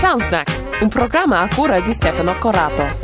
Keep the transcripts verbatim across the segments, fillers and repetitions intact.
Soundsnack, un programma a cura di Stefano Corrado.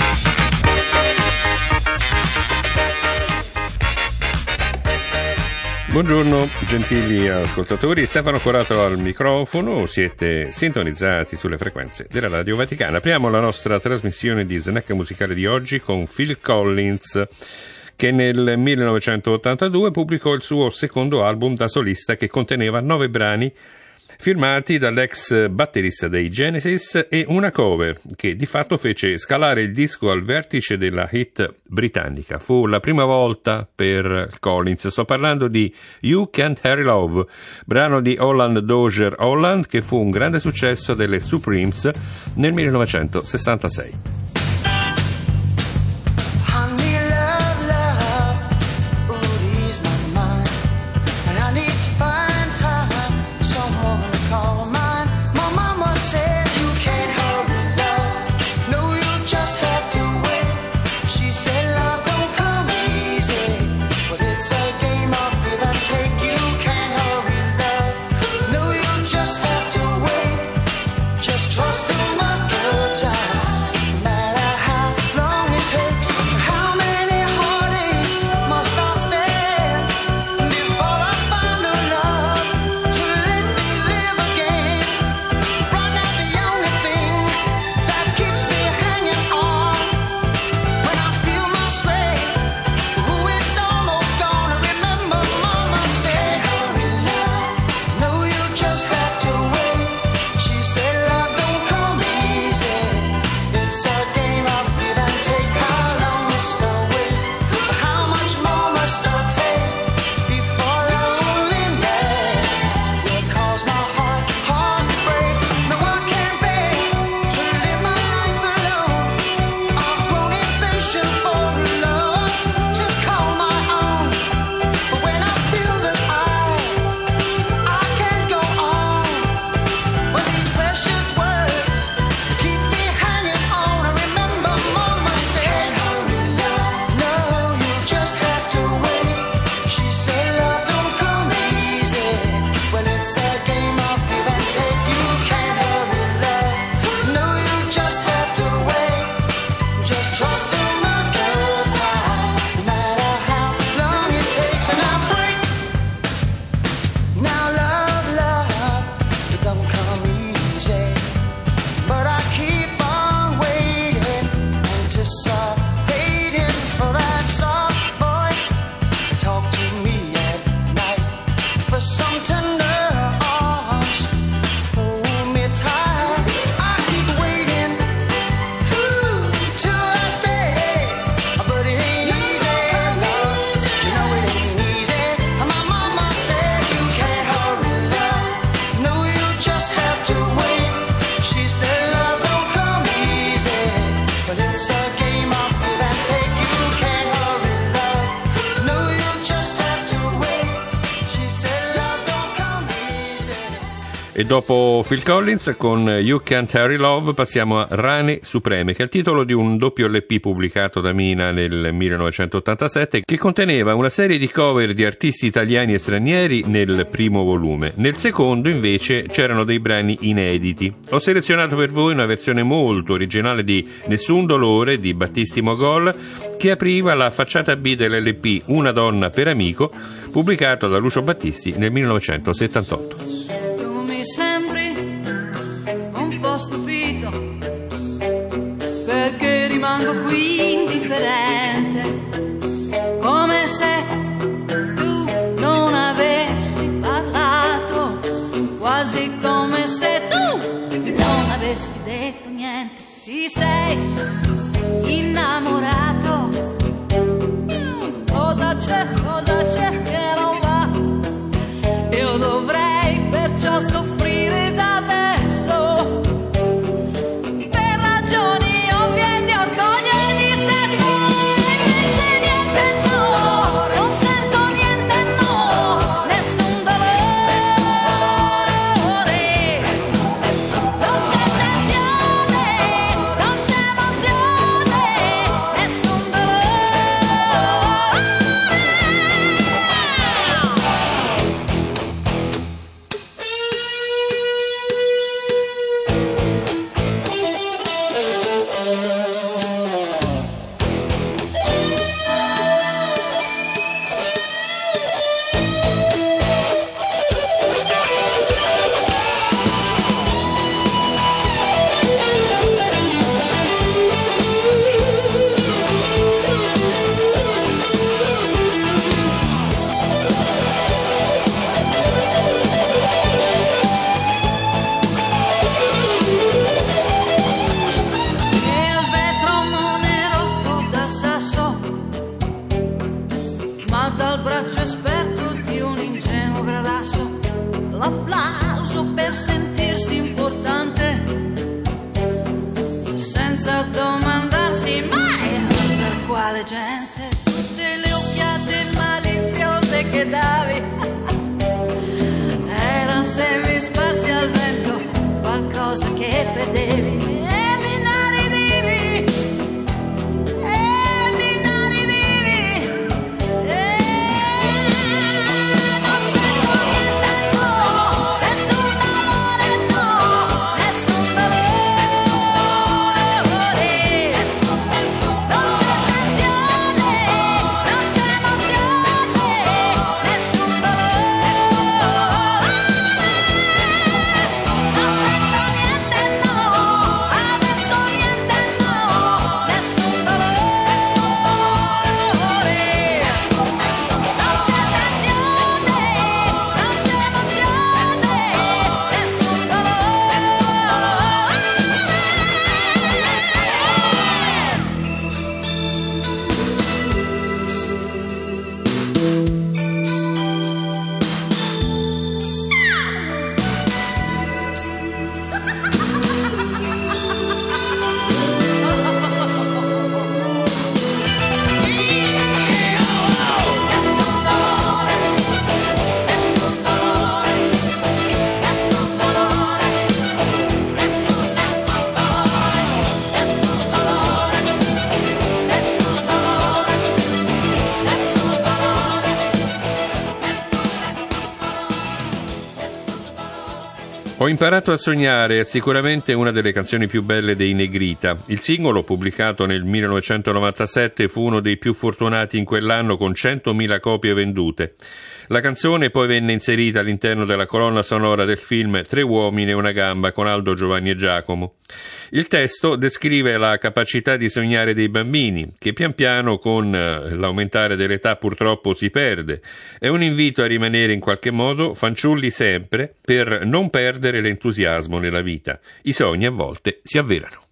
Buongiorno gentili ascoltatori, Stefano Corrado al microfono, siete sintonizzati sulle frequenze della Radio Vaticana. Apriamo la nostra trasmissione di snack musicale di oggi con Phil Collins, che nel millenovecentottantadue pubblicò il suo secondo album da solista che conteneva nove brani firmati dall'ex batterista dei Genesis e una cover che di fatto fece scalare il disco al vertice della hit britannica. Fu la prima volta per Collins. Sto parlando di You Can't Hurry Love, brano di Holland Dozier Holland che fu un grande successo delle Supremes nel millenovecentosessantasei. E dopo Phil Collins con You Can't Hurry Love passiamo a Rane Supreme, che è il titolo di un doppio L P pubblicato da Mina nel millenovecentottantasette, che conteneva una serie di cover di artisti italiani e stranieri nel primo volume. Nel secondo invece c'erano dei brani inediti. Ho selezionato per voi una versione molto originale di Nessun Dolore di Battisti Mogol, che apriva la facciata B dell'L P Una donna per amico, pubblicato da Lucio Battisti nel millenovecentosettantotto. Perché rimango qui indifferente, come se tu non avessi parlato, quasi come se tu non avessi detto niente. Ti sei innamorato, cosa c'è, cosa c'è che non va? Io dovrei perciò soffrire da adesso. Per ragioni ovvie di orgoglio e di sesso. dal braccio esperto di un ingenuo gradasso l'applauso per sentirsi importante, senza domandarsi mai per quale gente. Tutte le occhiate maliziose che davi erano semi sparsi al vento, qualcosa che perdevi. Ho imparato a sognare è sicuramente una delle canzoni più belle dei Negrita. Il singolo, pubblicato nel millenovecentonovantasette, fu uno dei più fortunati in quell'anno con centomila copie vendute. La canzone poi venne inserita all'interno della colonna sonora del film Tre uomini e una gamba con Aldo, Giovanni e Giacomo. Il testo descrive la capacità di sognare dei bambini, che pian piano con l'aumentare dell'età purtroppo si perde. È un invito a rimanere in qualche modo fanciulli sempre per non perdere l'entusiasmo nella vita. I sogni a volte si avverano.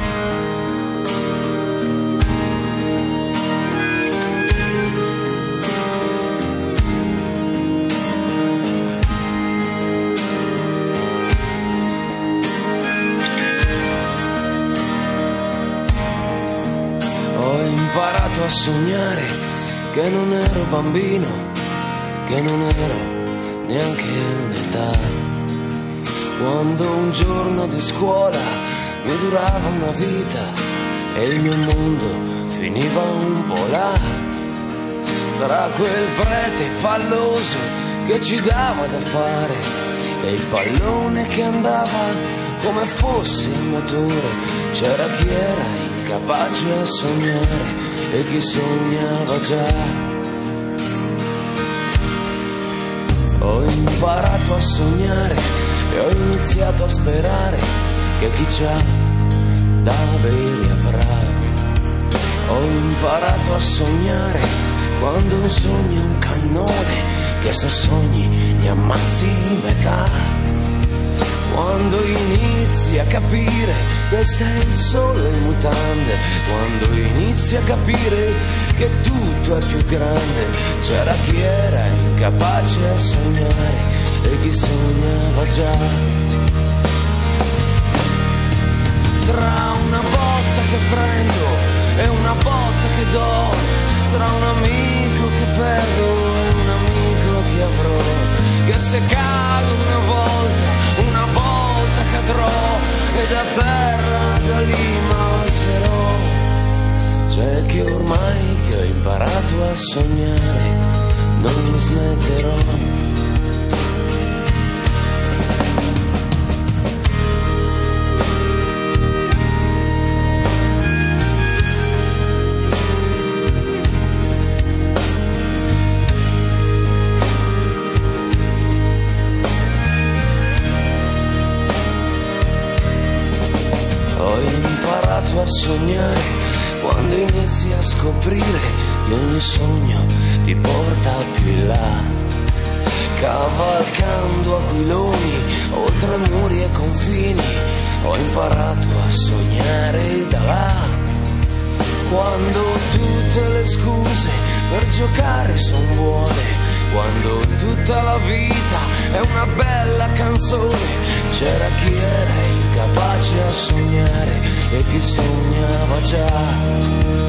Ho imparato a sognare che non ero bambino, che non ero neanche un'età. Quando un giorno di scuola mi durava una vita e il mio mondo finiva un po' là, tra quel prete palloso che ci dava da fare e il pallone che andava come fosse a motore. C'era chi era incapace a sognare e chi sognava già. Ho imparato a sognare e ho iniziato a sperare che chi c'ha da avere avrà. Ho imparato a sognare quando un sogno è un cannone che se sogni ne ammazzi metà. Quando inizi a capire che sei solo in mutande, quando inizi a capire che tutto è più grande. C'era chi era incapace a sognare e chi sognava già. Tra una botta che prendo e una botta che do, tra un amico che perdo e un amico che avrò, che se cado una volta, una volta cadrò e da terra da lì m'alzerò. C'è che ormai che ho imparato a sognare non smetterò. A sognare quando inizi a scoprire che ogni sogno ti porta più in là, cavalcando aquiloni oltre muri e confini. Ho imparato a sognare da là, quando tutte le scuse per giocare son buone, quando tutta la vita è una bella canzone. C'era chi era incapace a sognare e chi sognava già.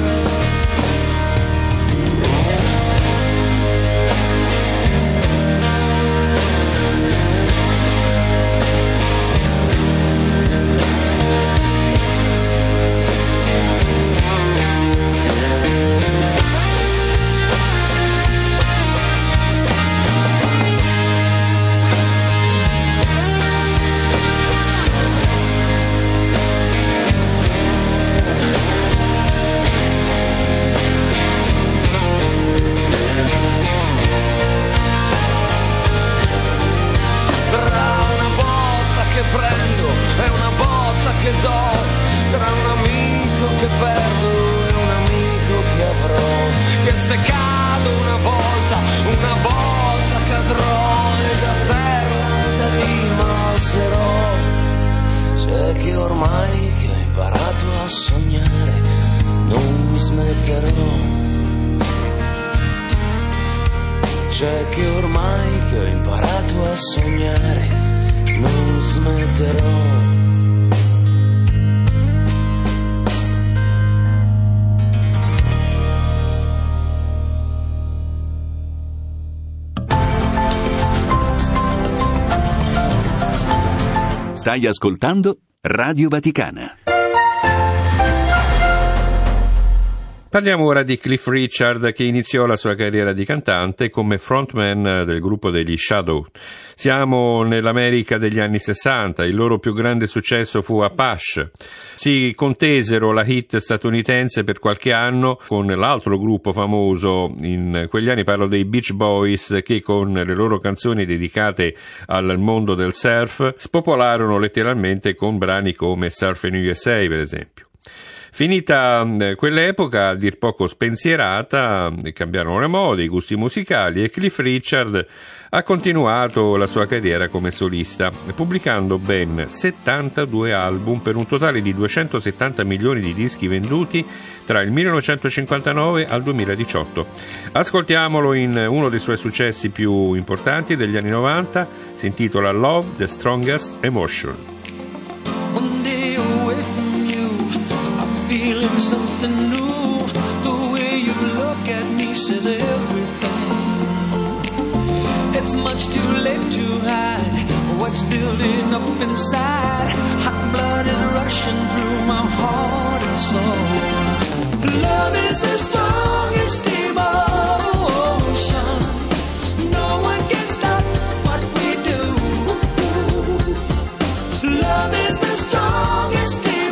C'è che ormai che ho imparato a sognare, non smetterò. Stai ascoltando Radio Vaticana. Parliamo ora di Cliff Richard, che iniziò la sua carriera di cantante come frontman del gruppo degli Shadow. Siamo nell'America degli anni sessanta, il loro più grande successo fu Apache. Si contesero la hit statunitense per qualche anno con l'altro gruppo famoso in quegli anni, parlo dei Beach Boys, che con le loro canzoni dedicate al mondo del surf spopolarono letteralmente con brani come Surfing U S A, per esempio. Finita quell'epoca, a dir poco spensierata, cambiarono le mode, i gusti musicali, e Cliff Richard ha continuato la sua carriera come solista, pubblicando ben settantadue album per un totale di duecentosettanta milioni di dischi venduti tra il millenovecentocinquantanove al duemiladiciotto. Ascoltiamolo in uno dei suoi successi più importanti degli anni novanta, si intitola Love, the Strongest Emotion. Feeling something new, the way you look at me says everything. It's much too late to hide what's building up inside. Hot blood is rushing through my heart and soul. Love is the strongest emotion. No one can stop what we do. Love is the strongest emotion.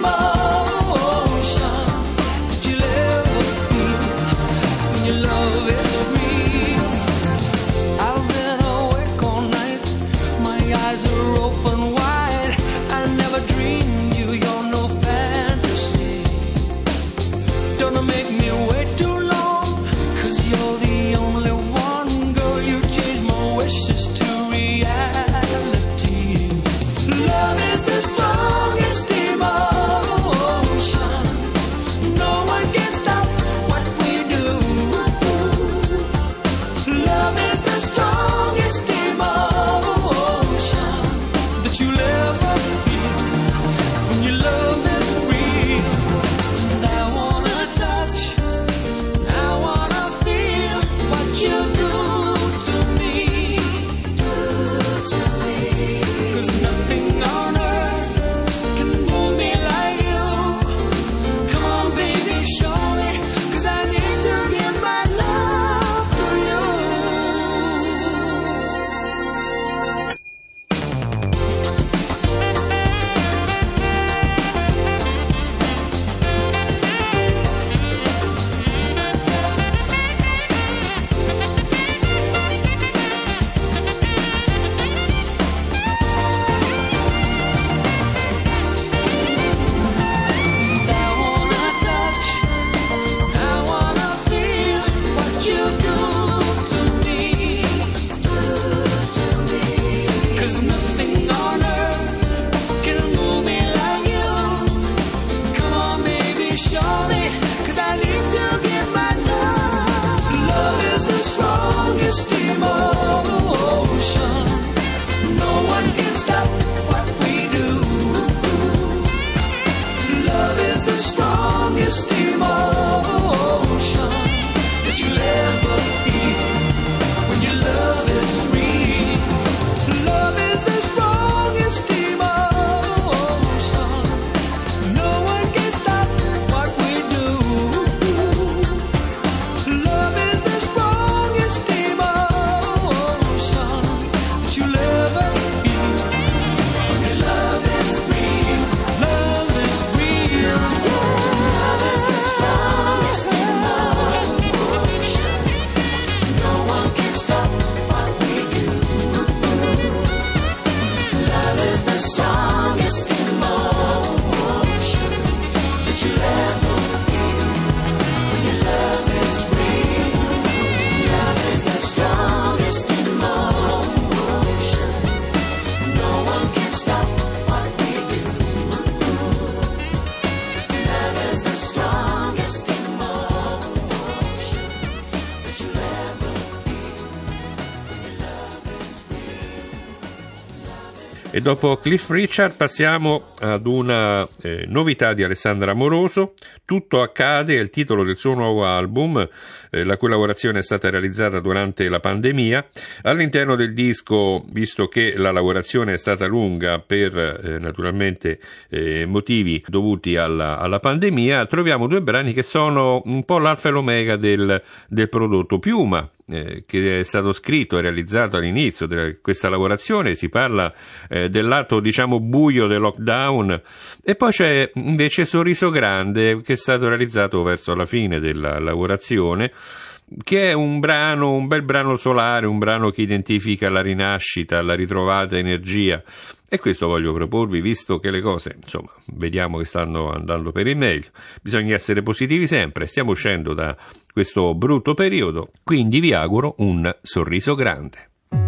E dopo Cliff Richard passiamo ad una eh, novità di Alessandra Amoroso. Tutto accade è il titolo del suo nuovo album, eh, la cui lavorazione è stata realizzata durante la pandemia. All'interno del disco, visto che la lavorazione è stata lunga per eh, naturalmente eh, motivi dovuti alla, alla pandemia, troviamo due brani che sono un po' l'alfa e l'omega del, del prodotto. Piuma, Eh, che è stato scritto e realizzato all'inizio di questa lavorazione, si parla eh, del lato diciamo buio del lockdown, e poi c'è invece Sorriso Grande, che è stato realizzato verso la fine della lavorazione, che è un brano, un bel brano solare, un brano che identifica la rinascita, la ritrovata energia. E questo voglio proporvi, visto che le cose, insomma, vediamo che stanno andando per il meglio. Bisogna essere positivi sempre, stiamo uscendo da questo brutto periodo, quindi vi auguro un sorriso grande.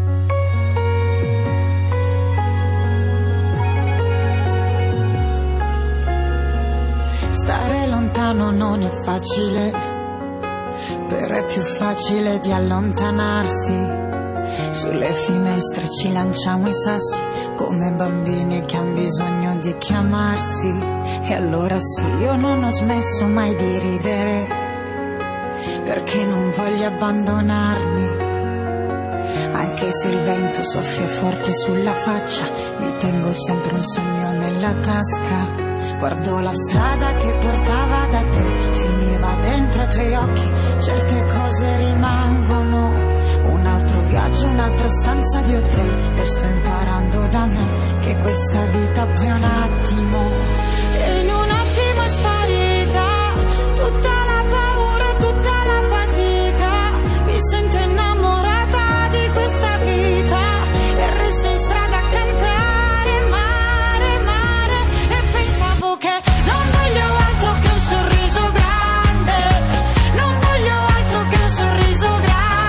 Stare lontano non è facile, però è più facile di allontanarsi. Sulle finestre ci lanciamo i sassi come bambini che han bisogno di chiamarsi. E allora sì, io non ho smesso mai di ridere, perché non voglio abbandonarmi. Anche se il vento soffia forte sulla faccia, mi tengo sempre un sogno nella tasca. Guardo la strada che portava da te, finiva dentro ai tuoi occhi, certe cose rimangono. Un altro viaggio, un'altra stanza di hotel, lo sto imparando da me, che questa vita poi è un attimo. E in un attimo è sparita tutta la paura, tutta la fatica. Mi sento innamorata di questa vita e resto in strada a cantare mare, mare. E pensavo che non voglio altro che un sorriso grande, non voglio altro che un sorriso grande.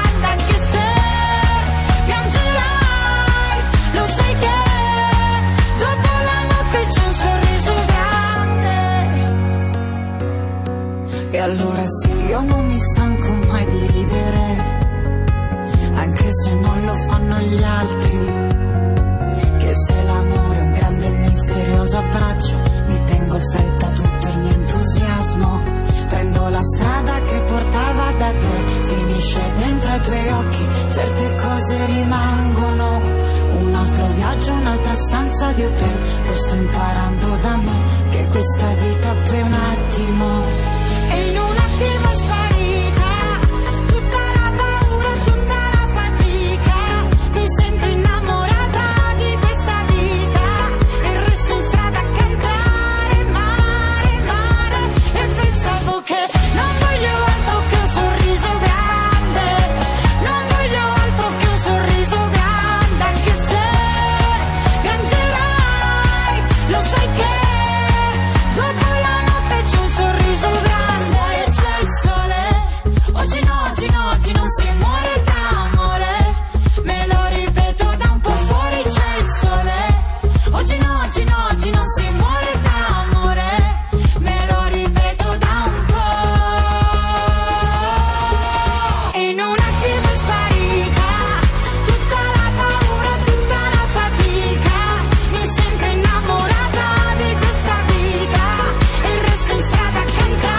E allora sì, io non mi stanco mai di ridere, anche se non lo fanno gli altri. Che se l'amore è un grande e misterioso abbraccio, mi tengo stretta tutto il mio entusiasmo. Prendo la strada che portava da te, finisce dentro ai tuoi occhi, certe cose rimangono. Un altro viaggio, un'altra stanza di hotel, lo sto imparando da me, che questa vita poi è un attimo. E in un attimo è sparita tutta la paura, tutta la fatica. Mi sento innamorata di questa vita e resto in strada a cantare mare, mare. E pensavo che non voglio altro che un sorriso grande, non voglio altro che un sorriso grande. Anche se piangerai, lo sai che dopo la notte c'è un sorriso grande. Il sole, oggi no, oggi no, oggi non si muore d'amore. Me lo ripeto da un po' fuori c'è il sole. Oggi no, oggi no, oggi non si muore d'amore. Me lo ripeto da un po'. E in un attimo è sparita tutta la paura, tutta la fatica. Mi sento innamorata di questa vita e resto in strada a cantare.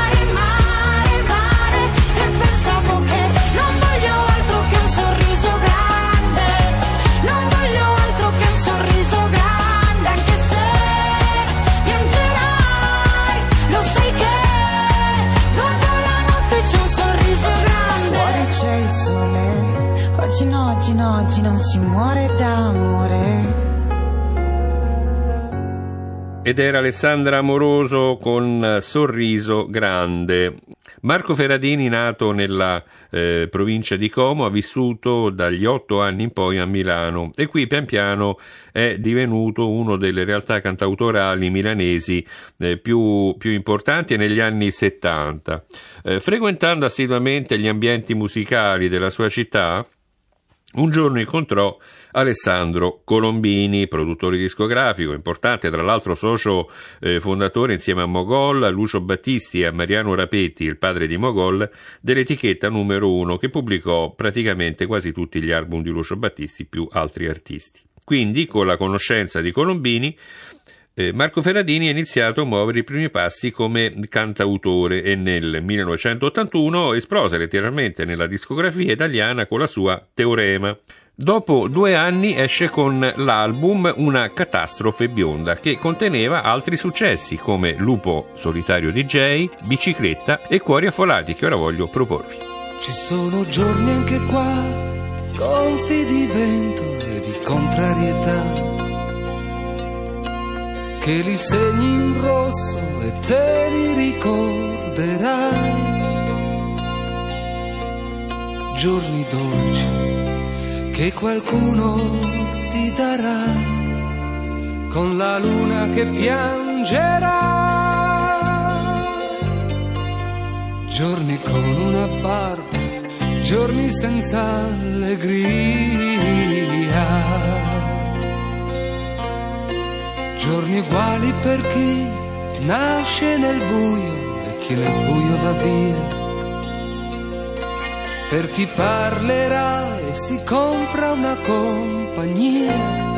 Oggi no, oggi no, oggi non si muore d'amore. Ed era Alessandra Amoroso con Sorriso Grande. Marco Ferradini, nato nella eh, provincia di Como, ha vissuto dagli otto anni in poi a Milano e qui pian piano è divenuto una delle realtà cantautorali milanesi eh, più, più importanti negli anni settanta. Eh, frequentando assiduamente gli ambienti musicali della sua città, un giorno incontrò Alessandro Colombini, produttore discografico, importante, tra l'altro socio eh, fondatore insieme a Mogol, a Lucio Battisti e a Mariano Rapetti, il padre di Mogol, dell'etichetta numero uno, che pubblicò praticamente quasi tutti gli album di Lucio Battisti più altri artisti. Quindi, con la conoscenza di Colombini, eh, Marco Ferradini ha iniziato a muovere i primi passi come cantautore e nel millenovecentottantuno esplosa letteralmente nella discografia italiana con la sua Teorema. Dopo due anni esce con l'album Una catastrofe bionda, che conteneva altri successi come Lupo solitario D J, Bicicletta e Cuori affolati, che ora voglio proporvi. Ci sono giorni anche qua, gonfi di vento e di contrarietà, che li segni in rosso e te li ricorderai. Giorni dolci che qualcuno ti darà, con la luna che piangerà. Giorni con una barba, giorni senza allegria. Giorni uguali per chi nasce nel buio e chi nel buio va via. Per chi parlerà e si compra una compagnia.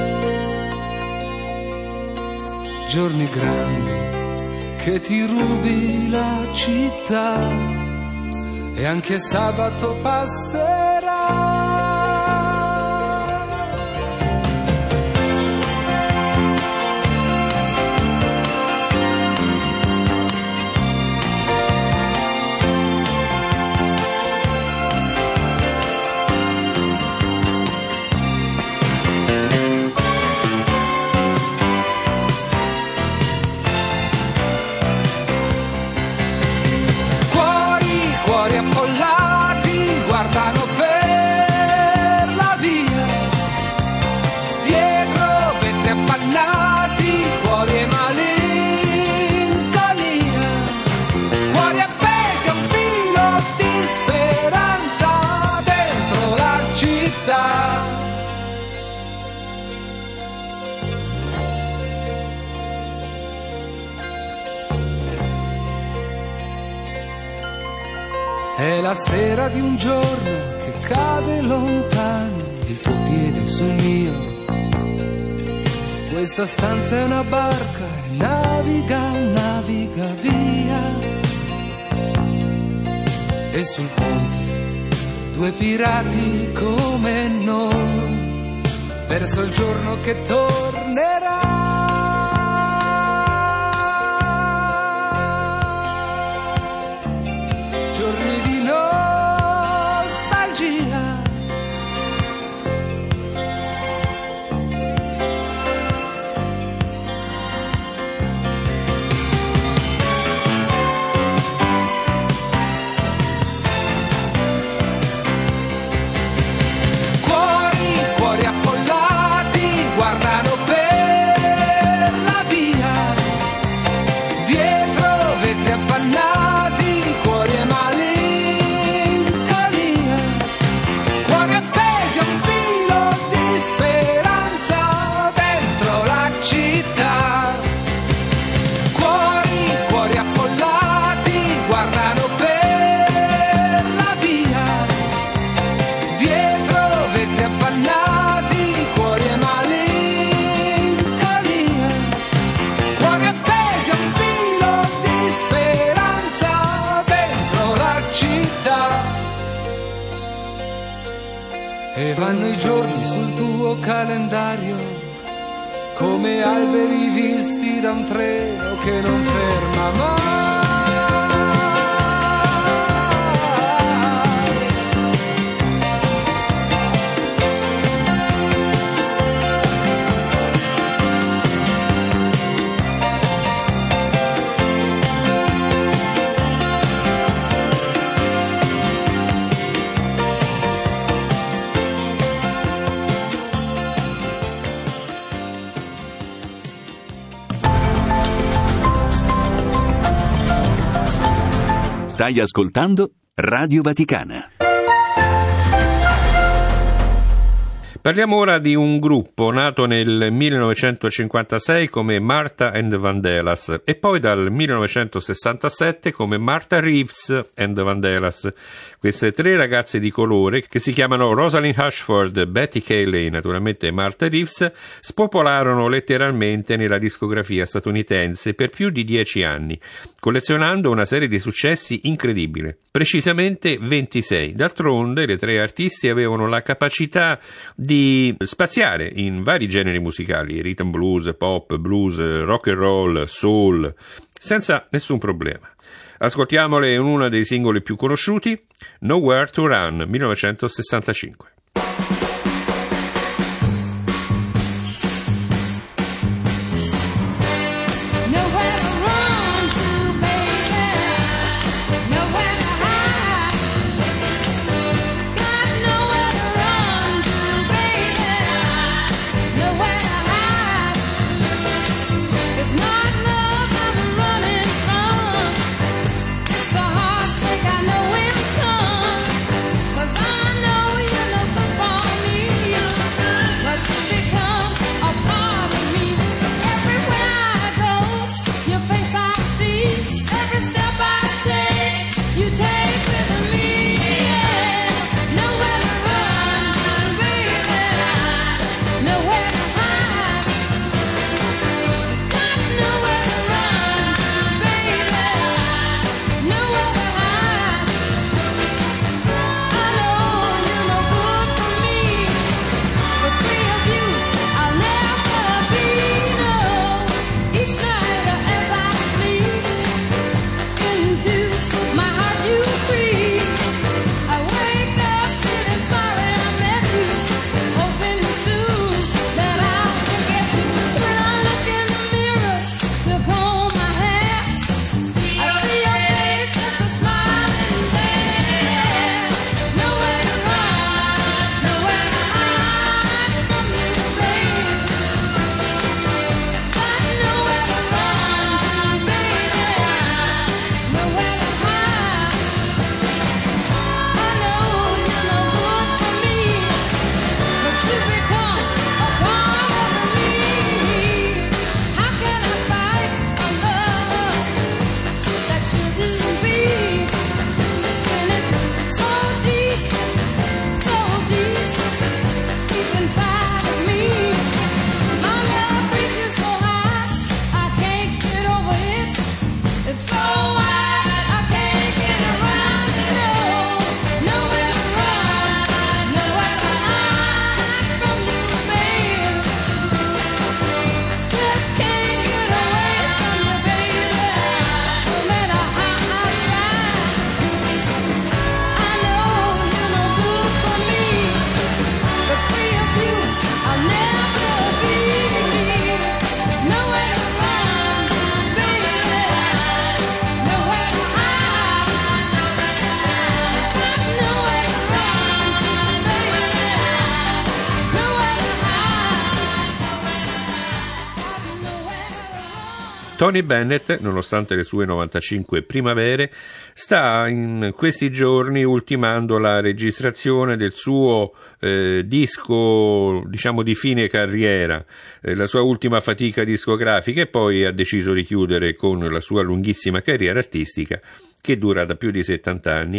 Giorni grandi che ti rubi la città e anche sabato passerà. È la sera di un giorno che cade lontano, il tuo piede sul mio. Questa stanza è una barca e naviga, naviga via. E sul ponte due pirati come noi, verso il giorno che tornerà. Giorni di nostalgia, cuori, cuori affollati guardano per la via, dietro vetri appannati, cuori e malinconia, cuori appesi a un filo di speranza dentro la città. Cuori, cuori affollati guardano per la via, dietro vetri appannati, cuori e malinconia, cuori appesi a un filo di speranza dentro la città. E vanno i giorni sul tuo calendario come alberi visti da un treno che non ferma mai. Stai ascoltando Radio Vaticana. Parliamo ora di un gruppo nato nel millenovecentocinquantasei come Martha and the Vandellas e poi dal millenovecentosessantasette come Martha Reeves and the Vandellas. Queste tre ragazze di colore, che si chiamano Rosalind Ashford, Betty Cayley e naturalmente Martha Reeves, spopolarono letteralmente nella discografia statunitense per più di dieci anni, collezionando una serie di successi incredibile, precisamente ventisei. D'altronde le tre artisti avevano la capacità di spaziare in vari generi musicali, rhythm blues, pop, blues, rock and roll, soul, senza nessun problema. Ascoltiamole in uno dei singoli più conosciuti, Nowhere to Run, millenovecentosessantacinque. Tony Bennett, nonostante le sue novantacinque primavere, sta in questi giorni ultimando la registrazione del suo eh, disco, diciamo, di fine carriera, eh, la sua ultima fatica discografica, e poi ha deciso di chiudere con la sua lunghissima carriera artistica che dura da più di settanta anni.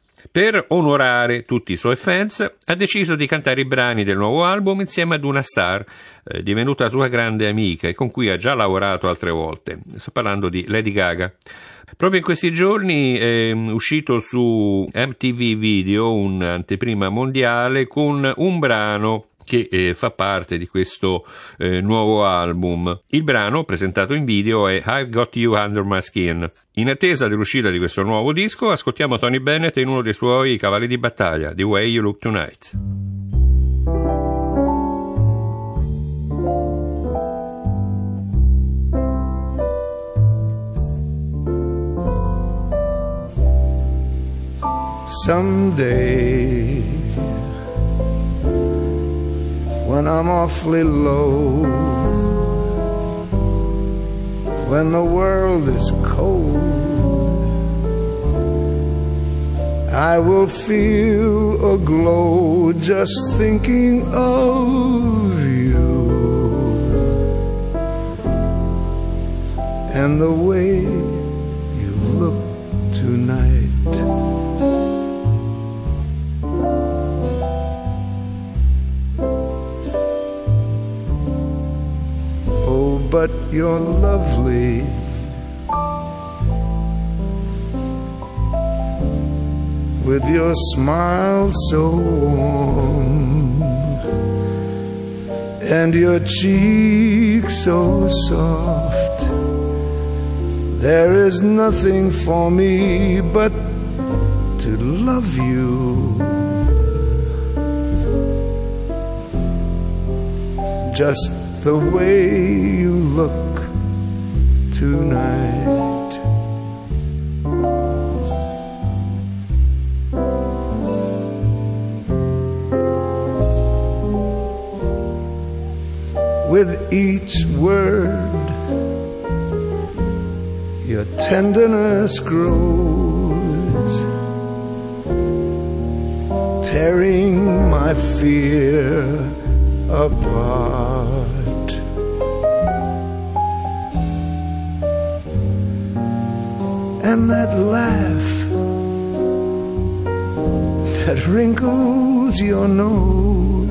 Per onorare tutti i suoi fans, ha deciso di cantare i brani del nuovo album insieme ad una star eh, divenuta sua grande amica e con cui ha già lavorato altre volte. Sto parlando di Lady Gaga. Proprio in questi giorni è uscito su M T V Video un'anteprima mondiale con un brano che eh, fa parte di questo eh, nuovo album. Il brano, presentato in video, è I've Got You Under My Skin. In attesa dell'uscita di questo nuovo disco, ascoltiamo Tony Bennett in uno dei suoi cavalli di battaglia, The Way You Look Tonight. Someday, when I'm awfully low, when the world is cold, I will feel a glow just thinking of you and the way you look tonight. Oh, but you're lovely. With your smile so warm and your cheek so soft, there is nothing for me but to love you. Just the way you look tonight. With each word, your tenderness grows, tearing my fear apart. And that laugh that wrinkles your nose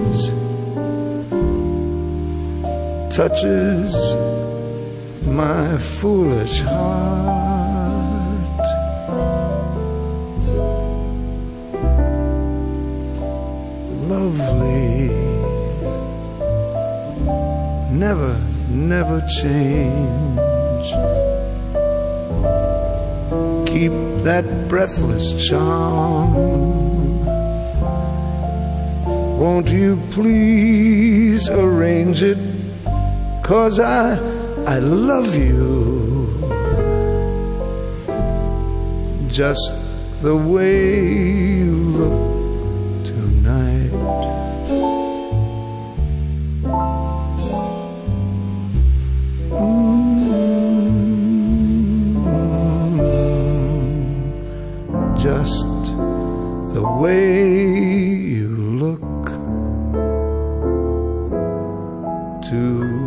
touches my foolish heart. Lovely, never, never change. Keep that breathless charm. Won't you please arrange it? 'Cause I, I love you just the way you look tonight. Mm-hmm. Just the way you look tonight.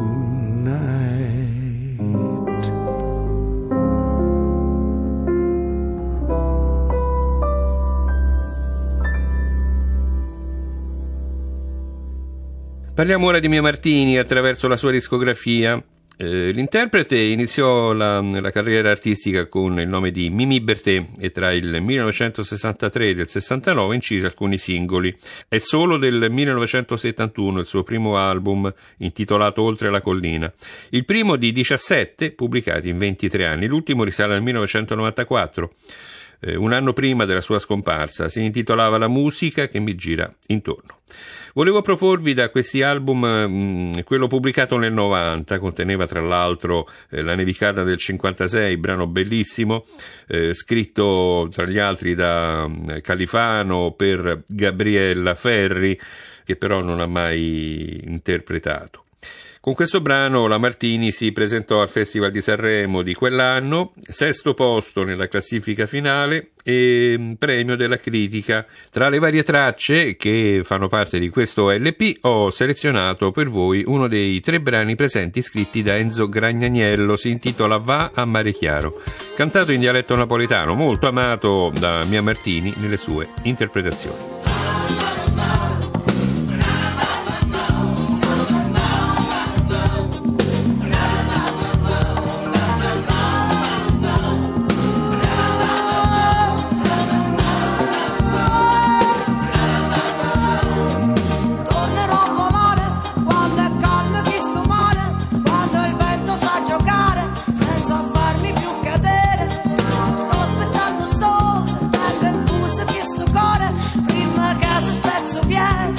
Parliamo ora di Mia Martini attraverso la sua discografia. Eh, l'interprete iniziò la, la carriera artistica con il nome di Mimì Bertè e tra il millenovecentosessantatré e il sessantanove incise alcuni singoli. È solo del millenovecentosettantuno il suo primo album intitolato Oltre la collina. Il primo di diciassette pubblicati in ventitré anni, l'ultimo risale al millenovecentonovantaquattro. Eh, un anno prima della sua scomparsa, si intitolava La musica che mi gira intorno. Volevo proporvi da questi album mh, quello pubblicato nel novanta, conteneva tra l'altro eh, La nevicata del cinquantasei, brano bellissimo, eh, scritto tra gli altri da eh, Califano per Gabriella Ferri, che però non ha mai interpretato. Con questo brano la Martini si presentò al Festival di Sanremo di quell'anno, sesto posto nella classifica finale e premio della critica. Tra le varie tracce che fanno parte di questo L P ho selezionato per voi uno dei tre brani presenti scritti da Enzo Gragnaniello, si intitola Va a mare chiaro, cantato in dialetto napoletano, molto amato da Mia Martini nelle sue interpretazioni. Yeah.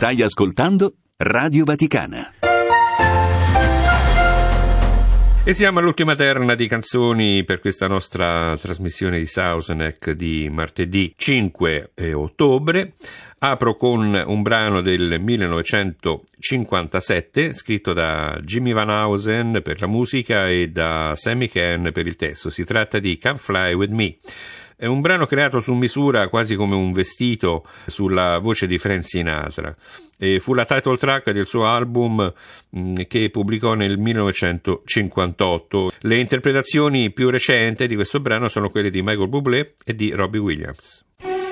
Stai ascoltando Radio Vaticana. E siamo all'ultima terna di canzoni per questa nostra trasmissione di Sausenek di martedì cinque ottobre. Apro con un brano del millenovecentocinquantasette scritto da Jimmy Van Heusen per la musica e da Sammy Kern per il testo. Si tratta di Come Fly With Me. È un brano creato su misura, quasi come un vestito, sulla voce di Frank Sinatra. E fu la title track del suo album mh, che pubblicò nel millenovecentocinquantotto. Le interpretazioni più recenti di questo brano sono quelle di Michael Bublé e di Robbie Williams.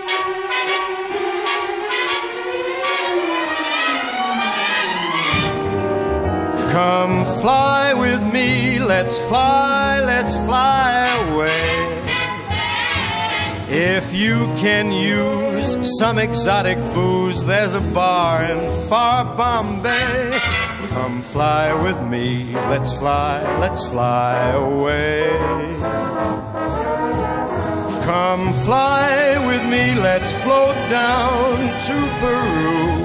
Come fly with me, let's fly, let's fly away. If you can use some exotic booze, there's a bar in far Bombay. Come fly with me, let's fly, let's fly away. Come fly with me, let's float down to Peru.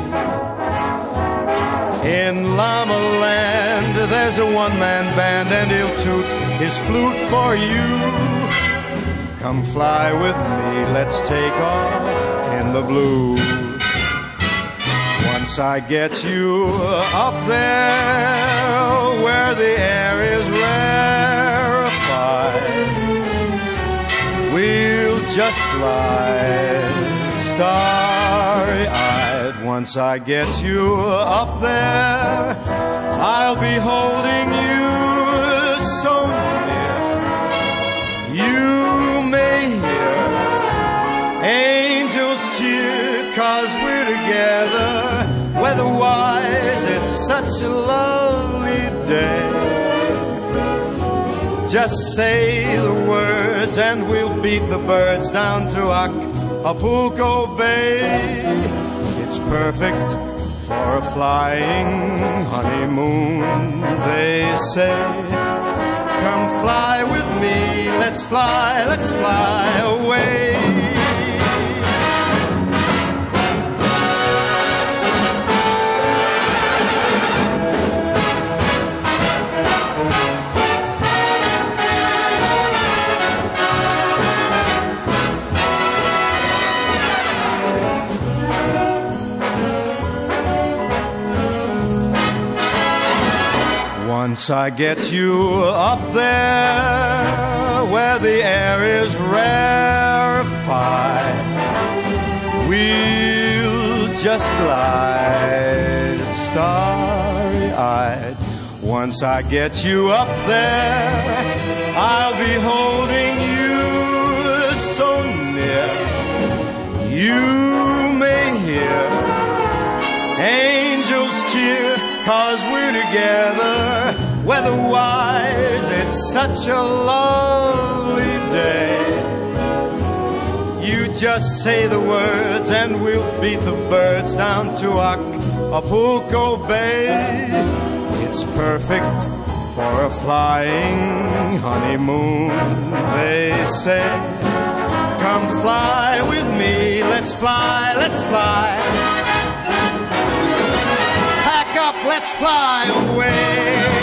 In Llama Land, there's a one-man band and he'll toot his flute for you. Come fly with me, let's take off in the blue. Once I get you up there where the air is rarefied, we'll just fly starry-eyed. Once I get you up there, I'll be holding you so near. You may hear angels cheer, 'cause we're together. Weatherwise, it's such a lovely day. Just say the words and we'll beat the birds down to Acapulco Bay. It's perfect for a flying honeymoon, they say. Come fly with me, let's fly, let's fly away. Once I get you up there where the air is rarefied, we'll just glide starry-eyed. Once I get you up there, I'll be holding you so near. You may hear angels cheer, 'cause we're together. Weatherwise, it's such a lovely day. You just say the words and we'll beat the birds down to Acapulco Bay. It's perfect for a flying honeymoon, they say. Come fly with me, let's fly, let's fly. Pack up, let's fly away.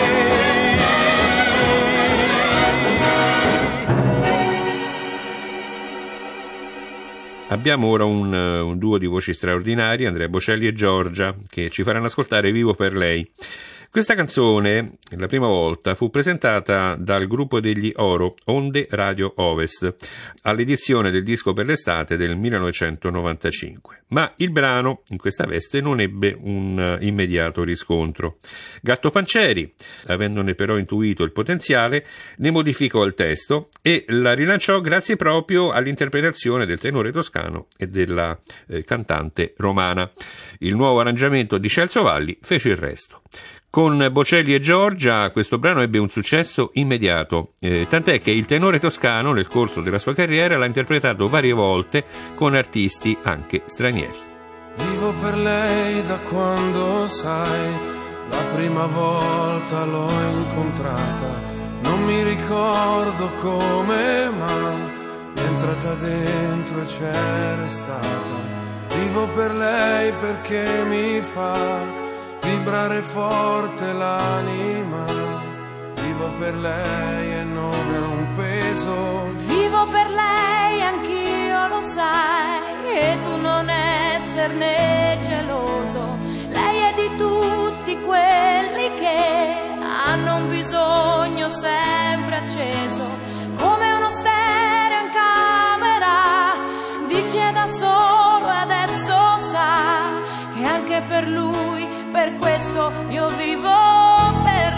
Abbiamo ora un, un duo di voci straordinarie, Andrea Bocelli e Giorgia, che ci faranno ascoltare Vivo per lei. Questa canzone, la prima volta, fu presentata dal gruppo degli Oro, Onde Radio Ovest, all'edizione del disco per l'estate del millenovecentonovantacinque. Ma il brano, in questa veste, non ebbe un immediato riscontro. Gatto Pancieri, avendone però intuito il potenziale, ne modificò il testo e la rilanciò grazie proprio all'interpretazione del tenore toscano e della eh, cantante romana. Il nuovo arrangiamento di Celso Valli fece il resto. Con Bocelli e Giorgia questo brano ebbe un successo immediato, eh, tant'è che il tenore toscano nel corso della sua carriera l'ha interpretato varie volte con artisti anche stranieri. Vivo per lei da quando, sai, la prima volta l'ho incontrata. Non mi ricordo come, ma mi è entrata dentro e c'è restata. Vivo per lei perché mi fa vibrare forte l'anima. Vivo per lei e non è un peso. Vivo per lei, anch'io lo sai, e tu non esserne geloso. Lei è di tutti quelli che hanno un bisogno sempre acceso, come uno stereo in camera di chi è da solo e adesso sa che anche per lui, per questo io vivo per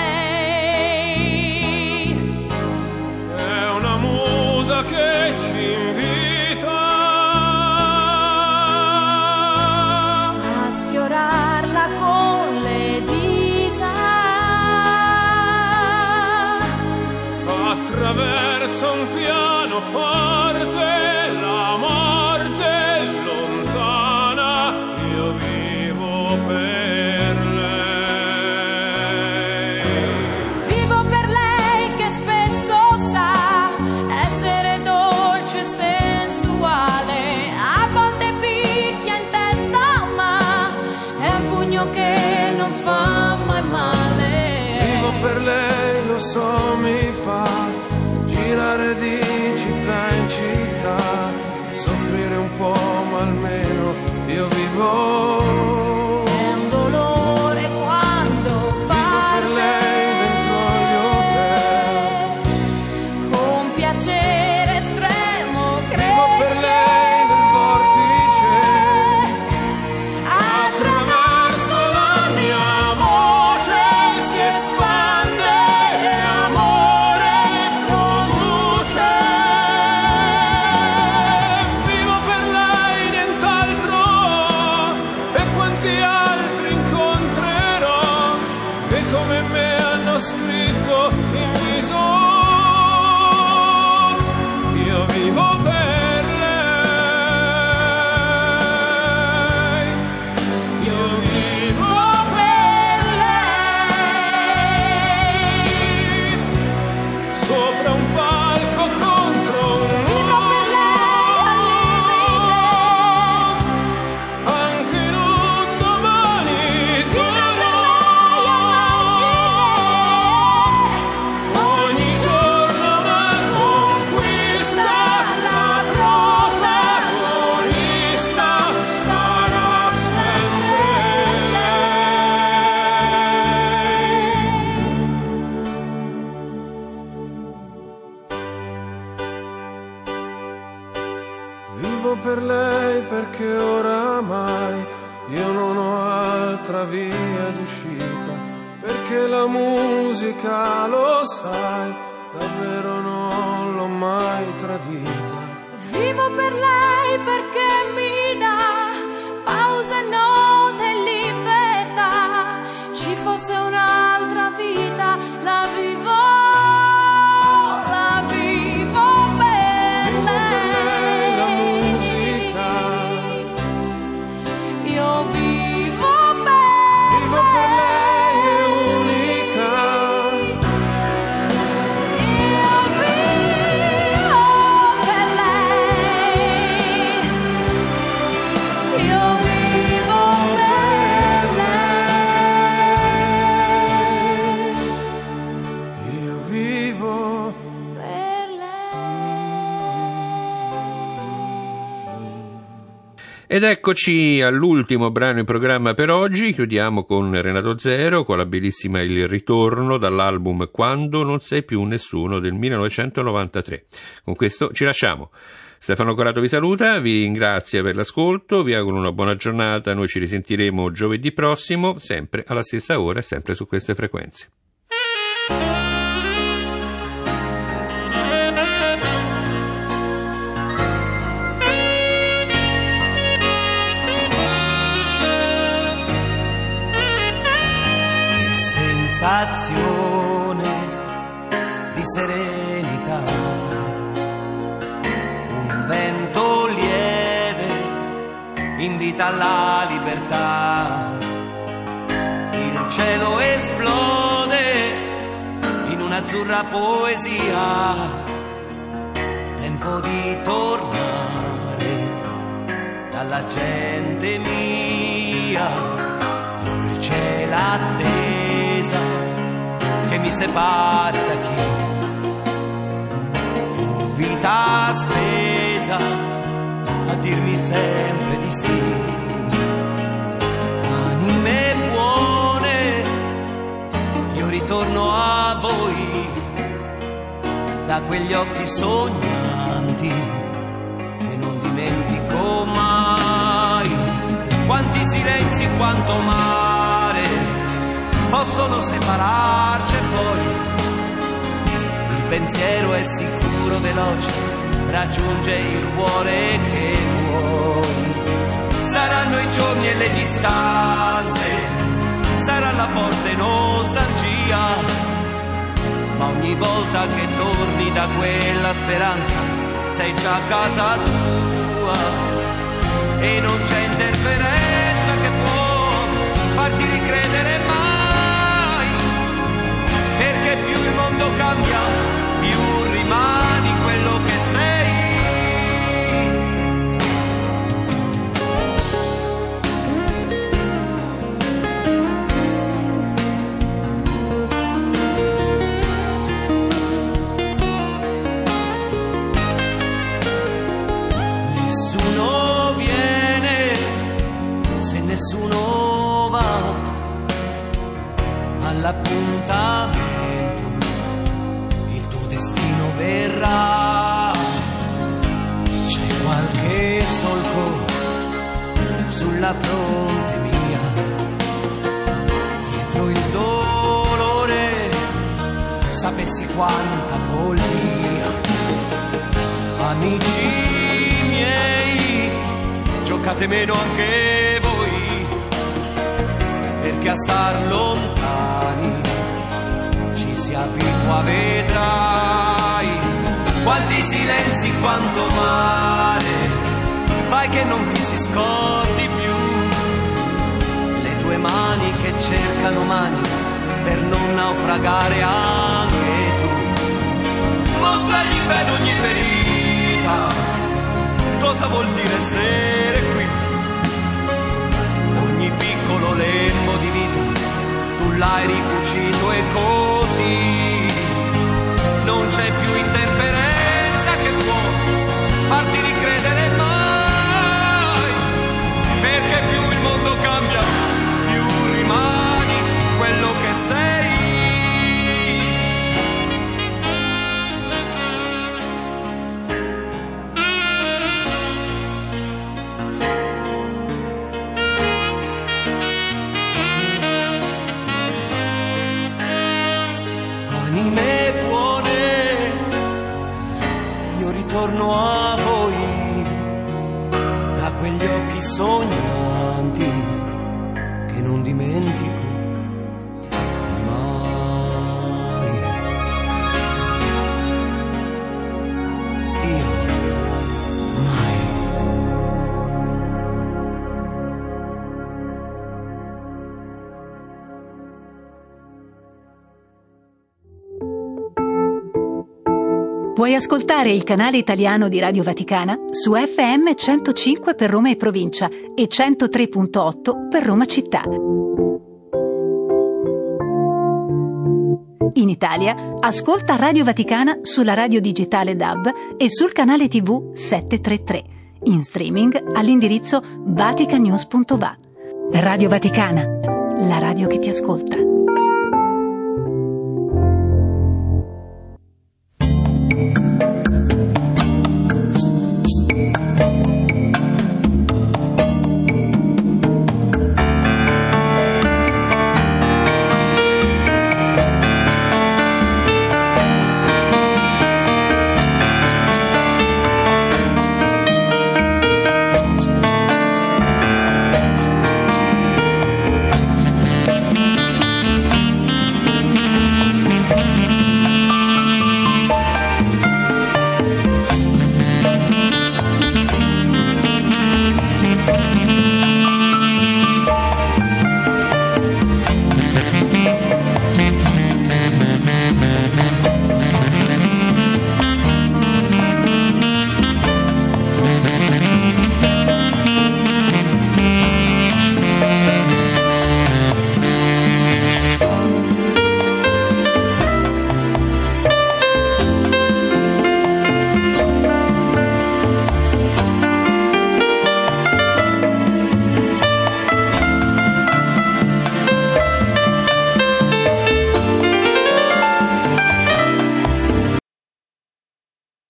lei. È una musa che ci invita a sfiorarla con le dita attraverso un pianoforte, la morte è lontana, io vivo per lei. Vivo per lei che spesso sa essere dolce e sensuale, a volte picchia in testa ma è un pugno che non fa mai male. Vivo per lei, lo so, mi fa girare di città in città, soffrire un po' ma almeno io vivo. È un dolore quando Vivo per lei dentro gli hotel, con piacere estremo vivo per cresce lei nel vortice, attraverso la mia voce si espande e amore produce. Vivo per lei, nient'altro, e quanti altri incontrerò che come me hanno scritto in viso. Io vivo per lei, io vivo per lei. sopra un palco contro un Vivo per lei al limite, anche in un domani vivo per lei a margine, ogni giorno una conquista, la protagonista sarà sempre lei. Vivo per lei perché oramai io non ho altra via d'uscita, perché la musica, lo sai, davvero non l'ho mai tradita. vivo per lei perché mi dà pausa e note e libertà. Ci fosse un'altra vita, la vivo, la vivo per Vivo per lei la lei. musica, Io vivo per vivo per lei è unica. Io vivo per lei. Io vivo per lei. Io vivo per Ed eccoci all'ultimo brano in programma per oggi. Chiudiamo con Renato Zero, con la bellissima Il Ritorno dall'album Quando non sei più nessuno del millenovecentonovantatré. Con questo ci lasciamo. Stefano Corato vi saluta, vi ringrazia per l'ascolto, vi auguro una buona giornata. Noi ci risentiremo giovedì prossimo, sempre alla stessa ora e sempre su queste frequenze. Sensazione di serenità, un vento lieve invita alla libertà, il cielo esplode in un'azzurra poesia, tempo di tornare dalla gente mia, dolce l'attesa che mi separa da chi fu vita spesa a dirmi sempre di sì. Anime buone, io ritorno a voi, da quegli occhi sognanti che non dimentico mai. Quanti silenzi, quanto mare possono separarci, e poi il pensiero è sicuro, veloce, raggiunge il cuore che vuoi. Saranno i giorni e le distanze, sarà la forte nostalgia, ma ogni volta che torni da quella speranza sei già a casa tua, e non c'è interferenza che può farti ricredere mai, perché più il mondo cambia, più rimani quello che sei. Nessuno viene se nessuno va all'appuntamento, il tuo destino verrà. C'è qualche solco sulla fronte mia, dietro il dolore sapessi quanta follia. Amici miei, giocate meno anche voi, perché a star lontani ci si abitua, vedrai. Quanti silenzi, quanto mare, fai che non ti si scordi più, le tue mani che cercano mani per non naufragare anche tu. Mostragli bene ogni ferita, cosa vuol dire essere qui, ogni piccolo lembo di vita tu l'hai ricucito, e così non c'è più interferenza che può farti ricredere mai, perché più il mondo cambia, più rimani quello che sei. Anime buone, io ritorno a voi, da quegli occhi sognanti che non dimentico mai. Io mai. Puoi ascoltare il canale italiano di Radio Vaticana su F M centocinque per Roma e provincia e centotré virgola otto per Roma città. In Italia, ascolta Radio Vaticana sulla radio digitale D A B e sul canale tivù settecentotrentatré, in streaming all'indirizzo vaticanews punto va. Radio Vaticana, la radio che ti ascolta.